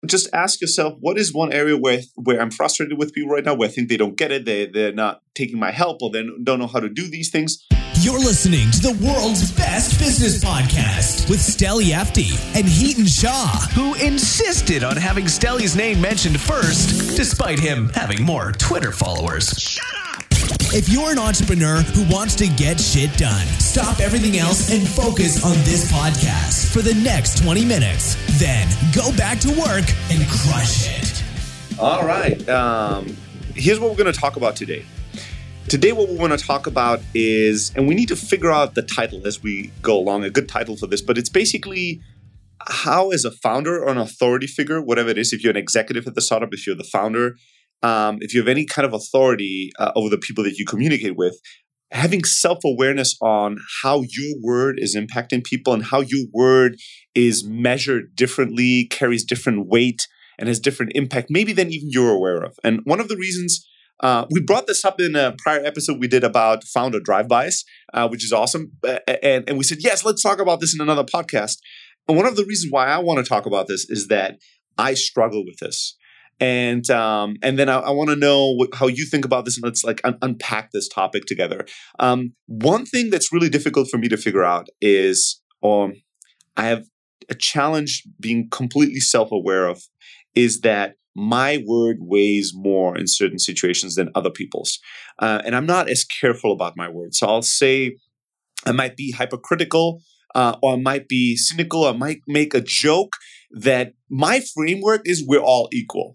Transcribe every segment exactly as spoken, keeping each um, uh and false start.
just ask yourself, what is one area where where I'm frustrated with people right now, where I think they don't get it, they, they're not taking my help, or they don't know how to do these things. You're listening to the world's best business podcast with Steli Efti and Heaton Shaw, who insisted on having Steli's name mentioned first, despite him having more Twitter followers. Shut up! If you're an entrepreneur who wants to get shit done, stop everything else and focus on this podcast for the next twenty minutes. Then go back to work and crush it. All right. Um, here's what we're going to talk about today. Today, what we want to talk about is, and we need to figure out the title as we go along, a good title for this, but it's basically how, as a founder or an authority figure, whatever it is, if you're an executive at the startup, if you're the founder, um, if you have any kind of authority uh, over the people that you communicate with, having self-awareness on how your word is impacting people and how your word is measured differently, carries different weight, and has different impact, maybe than even you're aware of. And one of the reasons Uh, we brought this up in a prior episode we did about founder drive-bys, uh, which is awesome. Uh, and, and we said, yes, let's talk about this in another podcast. And one of the reasons why I want to talk about this is that I struggle with this. And um, and then I, I want to know what, how you think about this, and let's like un- unpack this topic together. Um, one thing that's really difficult for me to figure out is, um, I have a challenge being completely self-aware of, is that my word weighs more in certain situations than other people's. Uh, and I'm not as careful about my words. So I'll say I might be hypercritical, uh, or I might be cynical, or I might make a joke that my framework is we're all equal.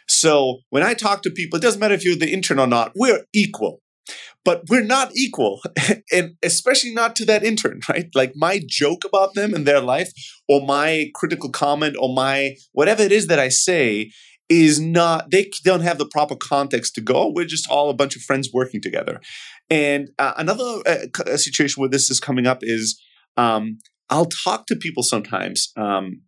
So when I talk to people, it doesn't matter if you're the intern or not, we're equal. But we're not equal, and especially not to that intern, right? Like my joke about them and their life, or my critical comment, or my whatever it is that I say is not, they don't have the proper context to go, we're just all a bunch of friends working together. And uh, another uh, situation where this is coming up is um, I'll talk to people sometimes um,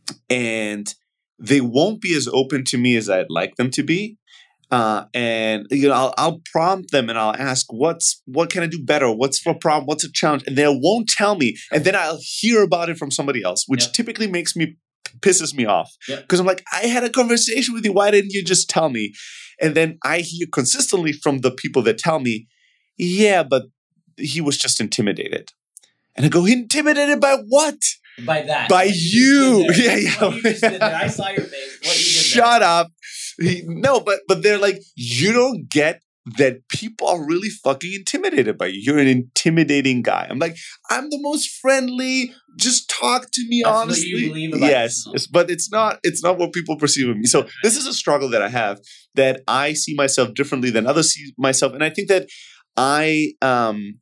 and they won't be as open to me as I'd like them to be. Uh, and you know, I'll, I'll prompt them and I'll ask, "What's what can I do better? What's the problem? What's a challenge?" And they won't tell me, and then I'll hear about it from somebody else, which yep. typically makes me pisses me off because yep. I'm like, I had a conversation with you. Why didn't you just tell me? And then I hear consistently from the people that tell me, "Yeah, but he was just intimidated," and I go, "Intimidated by what?" By that. By you. you yeah, yeah. What you just did there. I saw your face. What you did Shut there. up. No, but but they're like, you don't get that people are really fucking intimidated by you. You're an intimidating guy. I'm like, I'm the most friendly. Just talk to me That's honestly. What you believe about yes, yes, but it's not. It's not what people perceive of me. So this is a struggle that I have. That I see myself differently than others see myself, and I think that I um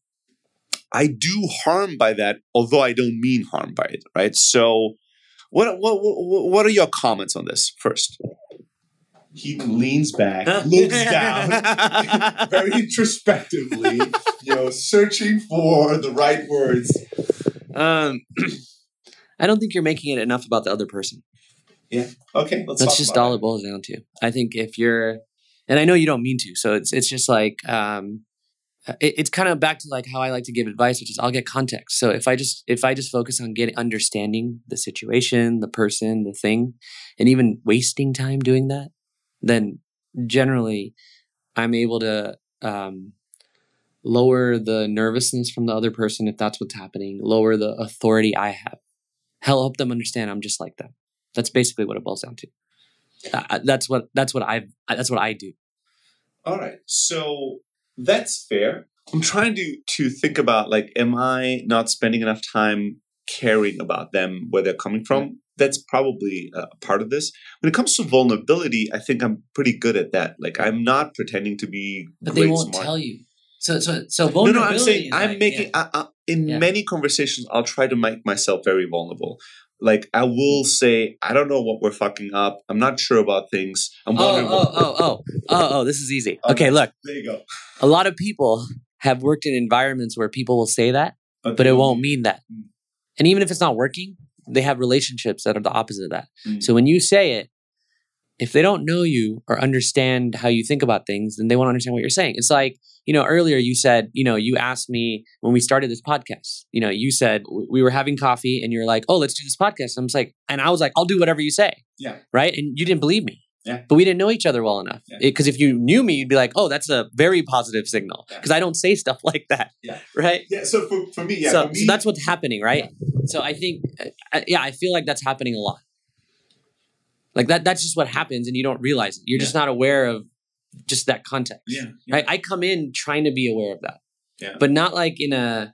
I do harm by that, although I don't mean harm by it. Right. So what what what, what are your comments on this first? He leans back, looks down, very introspectively, you know, searching for the right words. Um, I don't think you're making it enough about the other person. Yeah. Okay. Let's That's talk just about all it. it boils down to. I think if you're, and I know you don't mean to, so it's it's just like um, it, it's kind of back to like how I like to give advice, which is I'll get context. So if I just if I just focus on getting understanding the situation, the person, the thing, and even wasting time doing that, then generally I'm able to um, lower the nervousness from the other person if that's what's happening, lower the authority I have, help them understand I'm just like them. That's basically what it boils down to. Uh, that's what that's what I that's what I do. All right, so that's fair. I'm trying to to think about like, am I not spending enough time caring about them, where they're coming from? Yeah. That's probably a part of this. When it comes to vulnerability, I think I'm pretty good at that. Like, I'm not pretending to be. But they won't smart. tell you. So, so, so vulnerability. No, no. I'm saying I'm like, making. Yeah. I, I, in yeah. many conversations, I'll try to make myself very vulnerable. Like, I will say, I don't know what we're fucking up. I'm not sure about things. I'm wondering. Oh, oh, oh, oh, oh, oh. This is easy. Okay, okay, look. There you go. A lot of people have worked in environments where people will say that, but, but it won't mean that. Mm. And even if it's not working, they have relationships that are the opposite of that. Mm. So when you say it, if they don't know you or understand how you think about things, then they won't understand what you're saying. It's like you know, earlier you said, you know, you asked me when we started this podcast, you know, you said we were having coffee and you're like, oh, let's do this podcast. And I'm just like, and I was like, I'll do whatever you say. Yeah. Right. And you didn't believe me. Yeah. But we didn't know each other well enough. Yeah. Because if you knew me, you'd be like, oh, that's a very positive signal. Because Yeah. I don't say stuff like that. Yeah. Right. Yeah. So for, for me, yeah. so, for me, so that's what's happening. Right. So I think, uh, yeah, I feel like that's happening a lot. Like that, that's just what happens and you don't realize it. You're Yeah. just not aware of just that context. Yeah. yeah. Right. I come in trying to be aware of that. Yeah. But not like in a,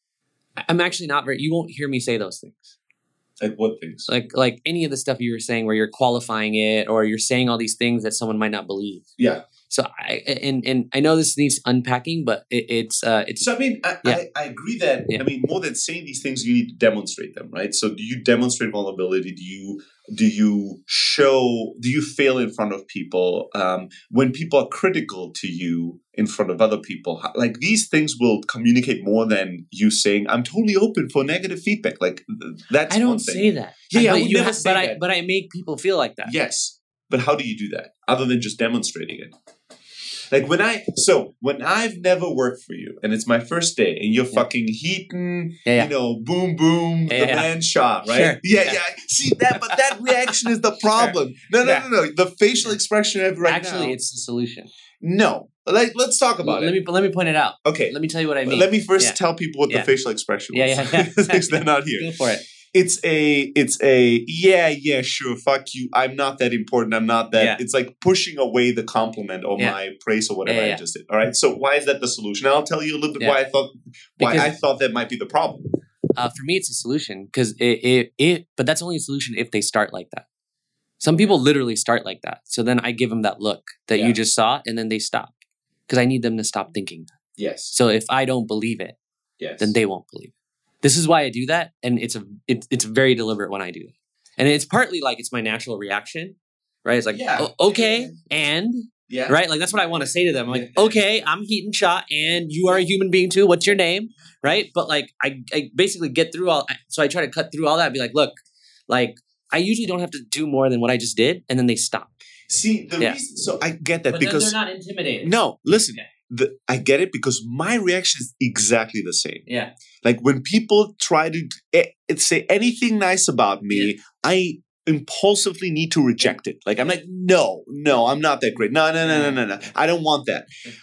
I'm actually not very, you won't hear me say those things. Like what things? Like, like any of the stuff you were saying where you're qualifying it or you're saying all these things that someone might not believe. Yeah. So I, and, and I know this needs unpacking, but it, it's, uh, it's, So I mean, I, Yeah. I, I agree that Yeah. I mean more than saying these things, you need to demonstrate them, right? So do you demonstrate vulnerability? Do you do you show? Do you fail in front of people um, when people are critical to you in front of other people? How- Like these things will communicate more than you saying, "I'm totally open for negative feedback." Like th- that's I one don't thing. say that. Yeah, yeah, I but would you never ha- say but I, that. but I make people feel like that. Yes, but how do you do that other than just demonstrating it? Like when I, so when I've never worked for you and it's my first day and you're Yeah. fucking Heaton, Yeah, yeah. you know, boom, boom, Yeah, the yeah. man shot, right? Sure. Yeah, Yeah. yeah. See that, but that reaction is the problem. No, no, Yeah. no, no. The facial expression I have right Actually, now. it's the solution. No. Like, let's talk about let it. me let me point it out. Okay. Let me tell you what I mean. Let me first Yeah. tell people what Yeah. the facial expression was. Yeah, yeah, yeah. Since they're not here. Go for it. It's a, it's a, yeah, yeah, sure, fuck you. I'm not that important. I'm not that. Yeah. It's like pushing away the compliment or Yeah. my praise or whatever Yeah, I yeah. just did. All right. So why is that the solution? I'll tell you a little bit Yeah. why I thought, why Because- I thought that might be the problem. Uh, for me, it's a solution because it, it, it, but that's only a solution if they start like that. Some people literally start like that. So then I give them that look that Yeah. you just saw and then they stop because I need them to stop thinking that. Yes. So if I don't believe it, Yes. then they won't believe it. This is why I do that. And it's a, it, it's very deliberate when I do that. And it's partly like it's my natural reaction, right? It's like, Yeah. "Oh, okay. And Yeah. right? Like that's what I want to say to them. I'm like, Yeah. okay, I'm Heaton Shaw and you are a human being too. What's your name? Right? But like I, I basically get through all so I try to cut through all that and be like, look, like I usually don't have to do more than what I just did, and then they stop. See, the Yeah. reason, so I get that But because, then they're not intimidated. no, listen, Okay. the, I get it because my reaction is exactly the same. Yeah. Like when people try to eh, say anything nice about me, I impulsively need to reject it. Like I'm like, no, no, I'm not that great. No, no, no, no, no, no. I don't want that.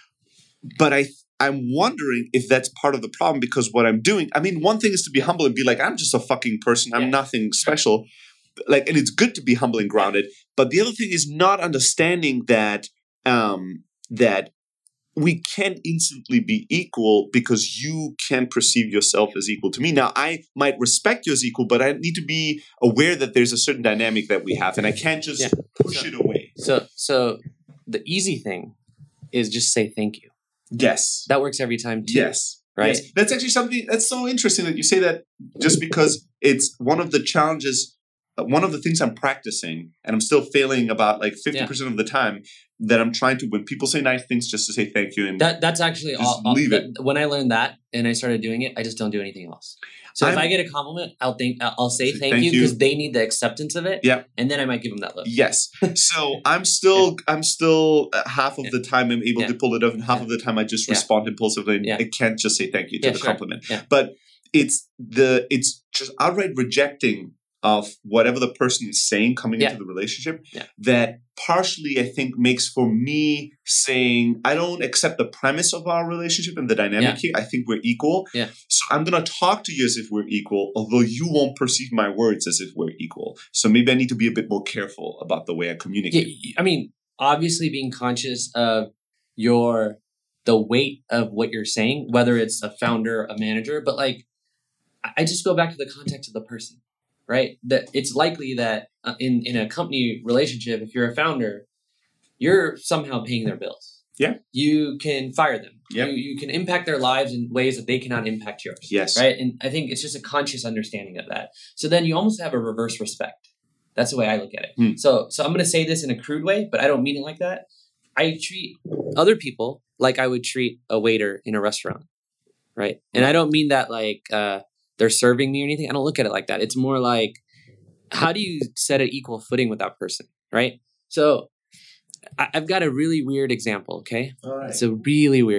But I, I'm wondering if that's part of the problem because what I'm doing. I mean, one thing is to be humble and be like, I'm just a fucking person. I'm Yeah. nothing special. Like, and it's good to be humble and grounded. But the other thing is not understanding that um, that we can't instantly be equal because you can perceive yourself as equal to me. Now, I might respect you as equal, but I need to be aware that there's a certain dynamic that we have, and I can't just Yeah. push it away. So so the easy thing is just say thank you. Yes. That works every time too. Yes. Right? Yes. That's actually something that's so interesting that you say that just because it's one of the challenges, uh, one of the things I'm practicing, and I'm still failing about like fifty percent of the time that I'm trying to, when people say nice things, just to say thank you. And That that's actually Just all, all- leave it. that- when I learned that and I started doing it, I just don't do anything else. So if I'm- I get a compliment, I'll think I'll say Say thank, thank you you. because they need the acceptance of it. Yeah. And then I might give them that look. yes. So I'm still, I'm still uh, half of Yeah. the time I'm able Yeah. to pull it off, and half Yeah. of the time I just Yeah. respond impulsively and Yeah. I can't just say thank you to Yeah, the sure. compliment. Yeah. But it's the, it's just outright rejecting of whatever the person is saying coming Yeah. into the relationship Yeah. that partially I think makes for me saying I don't accept the premise of our relationship and the dynamic Yeah. here. I think we're equal. Yeah. So I'm going to talk to you as if we're equal, although you won't perceive my words as if we're equal. So maybe I need to be a bit more careful about the way I Yeah, communicate. y- I mean, obviously being conscious of your the weight of what you're saying, whether it's a founder, a manager, but like I- I just go back to the context of the person, right? That it's likely that uh, in in a company relationship, if you're a founder, you're somehow paying their bills. Yeah. You can fire them. Yep. You you can impact their lives in ways that they cannot impact yours. Yes. Right. And I think it's just a conscious understanding of that. So then you almost have a reverse respect. That's the way I look at it. Hmm. So so I'm going to say this in a crude way, but I don't mean it like that. I treat other people like I would treat a waiter in a restaurant. Right. And I don't mean that like uh, they're serving me or anything. I don't look at it like that. It's more like, how do you set an equal footing with that person? Right. So I- I've got a really weird example. Okay. All right. It's a really weird one.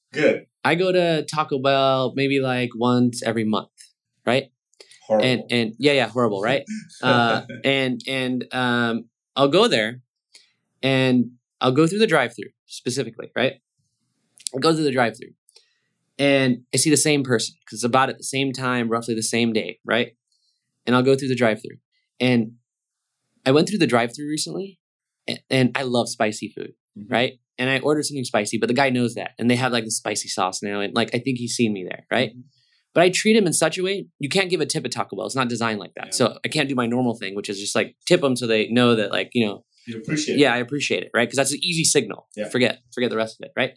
Good. I go to Taco Bell maybe like once every month, right? Horrible. And and yeah, yeah, horrible, right? uh, and and um, I'll go there, and I'll go through the drive-through specifically, right? I'll go through the drive-through, and I see the same person because it's about at the same time, roughly the same day, right? And I'll go through the drive-through, and I went through the drive-through recently, and, and I love spicy food, mm-hmm. right? And I ordered something spicy, but the guy knows that, and they have like the spicy sauce now, and like I think he's seen me there, right? Mm-hmm. But I treat him in such a way, you can't give a tip at Taco Bell. It's not designed like that. Yeah. So I can't do my normal thing, which is just like tip them so they know that like, you know. You appreciate yeah, it. I appreciate it, right? Because that's an easy signal. Yeah. Forget, forget the rest of it, right?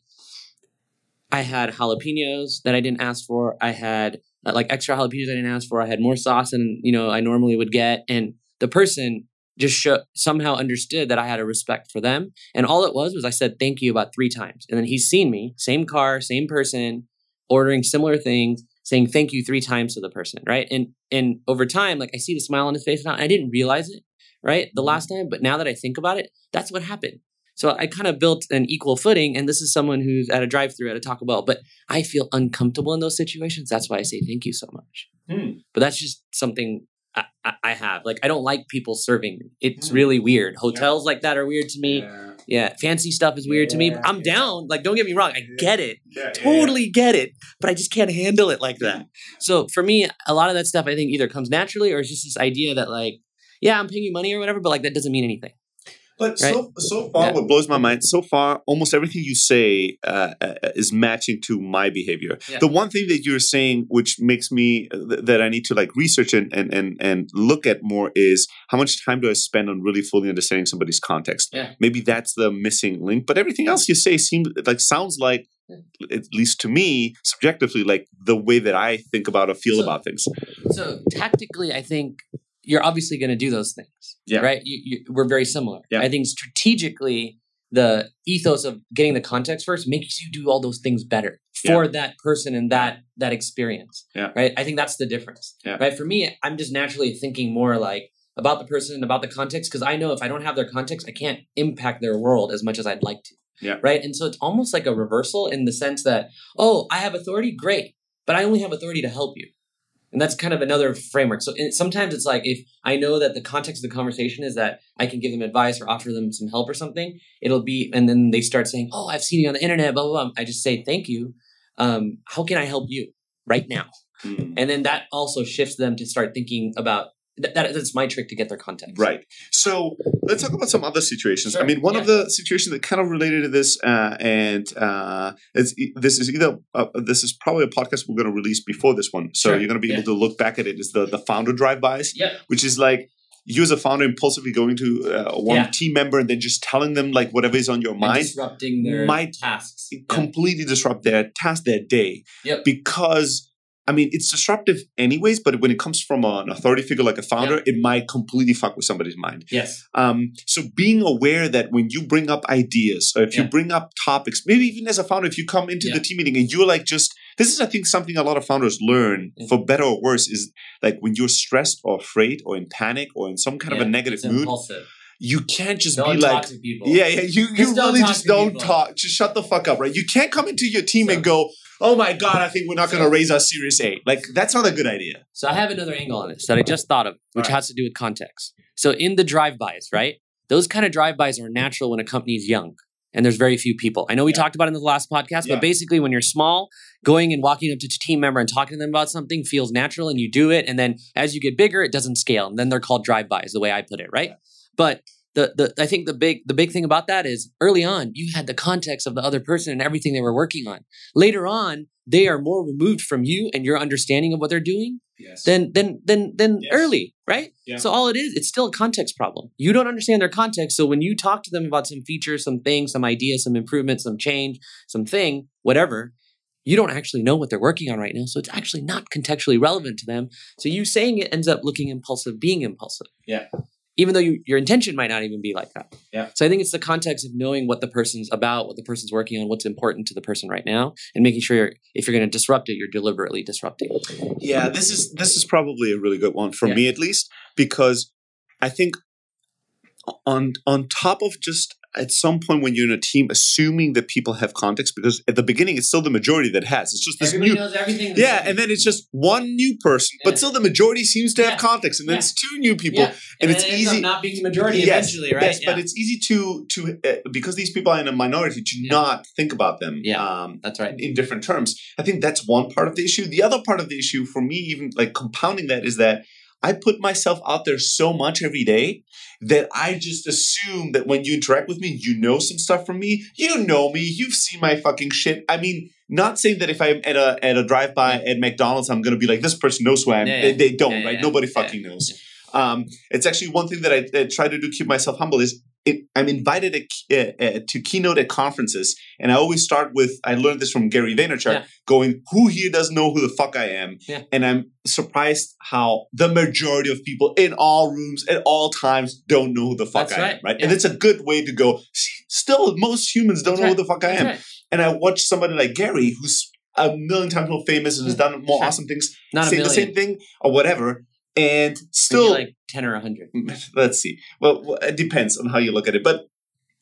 I had jalapenos that I didn't ask for. I had uh, like extra jalapenos I didn't ask for. I had more sauce than, you know, I normally would get. And the person just sh- somehow understood that I had a respect for them. And all it was was I said thank you about three times. And then he's seen me, same car, same person, ordering similar things, saying thank you three times to the person, right? And and over time, like I see the smile on his face now, and I didn't realize it, right, the last time. But now that I think about it, that's what happened. So I kind of built an equal footing, and this is someone who's at a drive-thru at a Taco Bell, but I feel uncomfortable in those situations. That's why I say thank you so much. Hmm. But that's just something I, I, I have. Like I don't like people serving me. It's hmm. really weird. Hotels yeah. like that are weird to me. Yeah. Yeah, fancy stuff is weird yeah, to me. I'm yeah. down. Like, don't get me wrong. I get it. Yeah, totally yeah. get it. But I just can't handle it like that. So for me, a lot of that stuff I think either comes naturally or it's just this idea that like, yeah, I'm paying you money or whatever, but like that doesn't mean anything. But right? so so far, yeah. what blows my mind, so far, almost everything you say uh, is matching to my behavior. Yeah. The one thing that you're saying, which makes me th- that I need to like research and, and and and look at more, is how much time do I spend on really fully understanding somebody's context? Yeah. Maybe that's the missing link. But everything else you say seems like sounds like, at least to me, subjectively, like the way that I think about or feel so, about things. So tactically, I think you're obviously going to do those things, yeah. right? You, you, we're very similar. Yeah. I think strategically, the ethos of getting the context first makes you do all those things better for yeah. that person and that that experience, yeah. right? I think that's the difference, yeah. right? For me, I'm just naturally thinking more like about the person and about the context because I know if I don't have their context, I can't impact their world as much as I'd like to, yeah. right? And so it's almost like a reversal in the sense that, oh, I have authority, great, but I only have authority to help you. And that's kind of another framework. So it, sometimes it's like if I know that the context of the conversation is that I can give them advice or offer them some help or something, it'll be, and then they start saying, oh, I've seen you on the internet, blah, blah, blah. I just say, thank you. Um, how can I help you right now? Mm. And then that also shifts them to start thinking about, That, that that's my trick to get their context. Right. So let's talk about some other situations. Sure. I mean, one yeah. of the situations that kind of related to this, uh, and uh, it's, this is either uh, this is probably a podcast we're going to release before this one, so sure. you're going to be able yeah. to look back at it. Is the the founder drive-bys, yeah. which is like you as a founder impulsively going to uh, one yeah. team member and then just telling them like whatever is on your and mind, disrupting their might tasks, completely yeah. disrupt their task, their day, yep. because. I mean, it's disruptive anyways, but when it comes from an authority figure like a founder, yeah. it might completely fuck with somebody's mind. Yes. Um, so being aware that when you bring up ideas or if yeah. you bring up topics, maybe even as a founder, if you come into yeah. the team meeting and you're like just, this is, I think, something a lot of founders learn mm-hmm. for better or worse is like when you're stressed or afraid or in panic or in some kind yeah, of a negative it's mood. Impulsive. You can't just don't be talk like, to people. yeah, yeah, you, you just really just don't people. talk. Just shut the fuck up, right? You can't come into your team so, and go, oh my God, I think we're not so, going to raise our Series A. Like, that's not a good idea. So I have another angle on this that I just thought of, which right. has to do with context. So in the drive-bys, right? Those kind of drive-bys are natural when a company is young and there's very few people. I know we yeah. talked about it in the last podcast, yeah. but basically when you're small, going and walking up to a team member and talking to them about something feels natural and you do it. And then as you get bigger, it doesn't scale. And then they're called drive-bys, the way I put it, right? Yeah. But The the I think the big the big thing about that is early on you had the context of the other person and everything they were working on. Later on, they are more removed from you and your understanding of what they're doing yes. than than than than yes. early, right? Yeah. So all it is, it's still a context problem. You don't understand their context, so when you talk to them about some feature, some thing, some idea, some improvement, some change, something, whatever, you don't actually know what they're working on right now, so it's actually not contextually relevant to them. So you saying it ends up looking impulsive, being impulsive. Yeah. Even though you, your intention might not even be like that. Yeah. So I think it's the context of knowing what the person's about, what the person's working on, what's important to the person right now, and making sure you're, if you're going to disrupt it, you're deliberately disrupting it. Yeah, this is this is probably a really good one for yeah. me at least, because I think on on top of just at some point when you're in a team, assuming that people have context, because at the beginning it's still the majority that has. It's just this Everybody new, knows everything. yeah, and then it's just one new person, Yeah. but still the majority seems to have Yeah. context, and then Yeah. it's two new people, Yeah. and, And, it's then it ends easy. up not being the majority Yes, eventually, right? yes, yeah. but it's easy to to uh, because these people are in a minority to Yeah. not think about them. Yeah. Um, That's right. in different terms. I think that's one part of the issue. The other part of the issue for me, even like compounding that, is that I put myself out there so much every day that I just assume that when you interact with me, you know some stuff from me. You know me. You've seen my fucking shit. I mean, not saying that if I'm at a at a drive by at McDonald's, I'm gonna be like, this person knows who I am. Yeah, yeah. They, they don't, Yeah, yeah, right? yeah. Nobody Yeah. fucking knows. Um, it's actually one thing that I, I try to do keep myself humble is it, I'm invited at, uh, uh, to keynote at conferences, and I always start with I learned this from Gary Vaynerchuk, Yeah. going, "Who here doesn't know who the fuck I am?" Yeah. And I'm surprised how the majority of people in all rooms at all times don't know who the fuck That's I right. am, right? Yeah. And it's a good way to go. See, still, most humans don't That's know right. who the fuck I That's am. right. And I watch somebody like Gary, who's a million times more famous and has done more Sure. awesome things, Not a say the million. same thing or whatever, and Maybe still like ten or a hundred. let's see. Well, well, it depends on how you look at it, but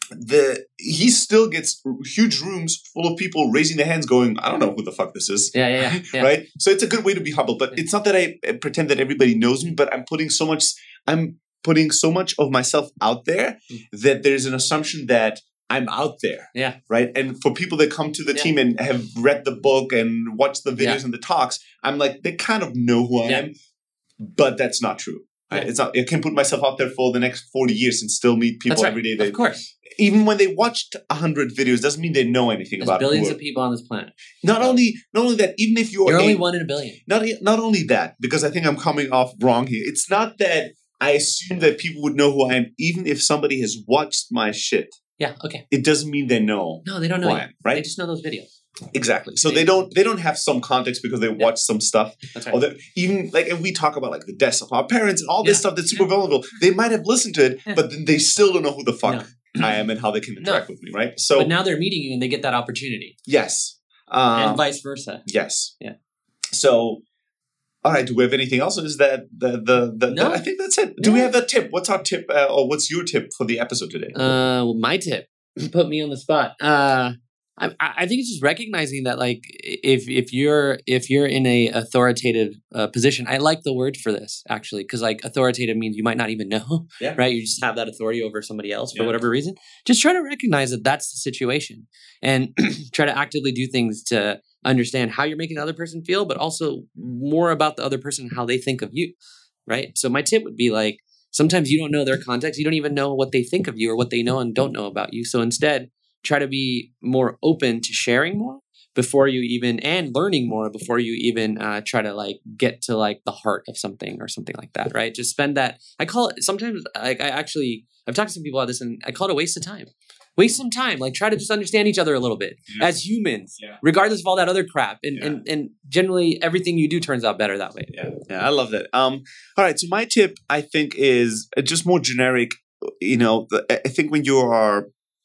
the he still gets huge rooms full of people raising their hands, going, "I don't know who the fuck this is." Yeah, yeah, yeah. yeah. Right? So it's a good way to be humble, but Yeah. it's not that I uh, pretend that everybody knows me, but I'm putting so much. I'm putting so much of myself out there Mm. that there's an assumption that I'm out there. Yeah. Right. And for people that come to the Yeah. team and have read the book and watched the videos Yeah. and the talks, I'm like, they kind of know who I Yeah. am, but that's not true. Right? Yeah. It's not. I can put myself out there for the next forty years and still meet people That's right. every day. Of That, course. even when they watched a hundred videos, doesn't mean they know anything There's about billions who, of people on this planet. Not only, not only that, even if you're, You're a- only one in a billion. not not only that, because I think I'm coming off wrong here. It's not that I assume that people would know who I am, even if somebody has watched my shit. Yeah. Okay. It doesn't mean they know No, they don't who know I you. am, right? They just know those videos. Exactly. So They- they don't they don't have some context because they watch some stuff. That's Or right. that even like, and we talk about like the deaths of our parents and all this Yeah. stuff that's super vulnerable. They might have listened to it, Yeah. but then they still don't know who the fuck No. I am and how they can No. interact with me, right? So But now they're meeting you and they get that opportunity, yes, um, and vice versa. yes, Yeah. So, all right. Do we have anything else? Or is that the the, the, No. the I think that's it. Do we No. have a tip? What's our tip, uh, or what's your tip for the episode today? Uh, well, my tip put me on the spot. Uh, I, I think it's just recognizing that, like, if if you're if you're in a authoritative uh, position, I like the word for this actually, because like authoritative means you might not even know, Yeah. right? You just have that authority over somebody else for Yeah. whatever reason. Just try to recognize that that's the situation, and try to actively do things to understand how you're making the other person feel, but also more about the other person and how they think of you, right? So my tip would be like, sometimes you don't know their context. You don't even know what they think of you or what they know and don't know about you. So instead, try to be more open to sharing more before you even, and learning more before you even uh, try to like get to like the heart of something or something like that, right? Just spend that. I call it sometimes, like I actually, I've talked to some people about this and I call it a waste of time. Waste some time. Like try to just understand each other a little bit Yeah. as humans, Yeah. regardless of all that other crap. And, Yeah. and, and generally everything you do turns out better that way. Yeah, yeah, I love that. Um, all right, so my tip, I think, is uh, just more generic. You know, the, I think when you are,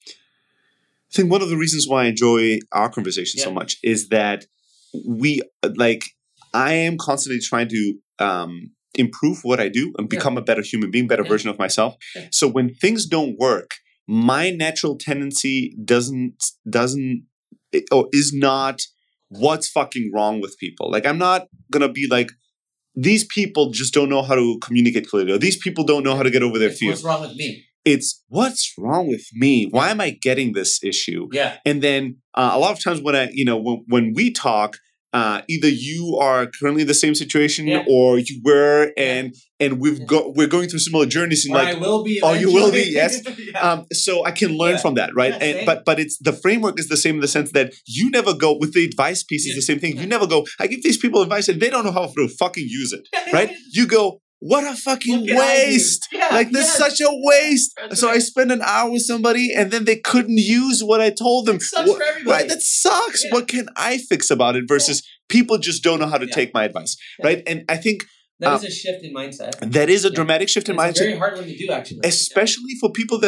I think one of the reasons why I enjoy our conversation so Yeah. much is that we, like, I am constantly trying to um, improve what I do and Yeah. become a better human being, better Yeah. version of myself. Yeah. So when things don't work, my natural tendency doesn't doesn't or is not what's fucking wrong with people. Like I'm not gonna be like, these people just don't know how to communicate clearly, or these people don't know how to get over their It's, fears. what's wrong with me? It's what's wrong with me? Why am I getting this issue? Yeah. And then uh, a lot of times when I, you know, when, when we talk, uh, either you are currently in the same situation Yeah. or you were, and and we've Yeah. got we're going through similar journeys. And Or like, I will be. Oh, you will be, eventually. yes. Yeah. um, so I can learn Yeah. from that, right? Yeah, and same. but but it's the framework is the same in the sense that you never go with the advice piece is Yeah. the same thing. Yeah. You never go, I give these people advice and they don't know how to fucking use it, right? You go, what a fucking What can I do? waste. Yeah, Like this yes. is such a waste. That's so I right. spend an hour with somebody and then they couldn't use what I told them. It sucks What- for everybody. Right? That sucks. Yeah. What can I fix about it versus people just don't know how to Yeah. take my advice, Yeah. right? And I think That uh, is a shift in mindset. that is a Yeah. dramatic shift in It's a mindset, very hard one to do, actually. especially for people that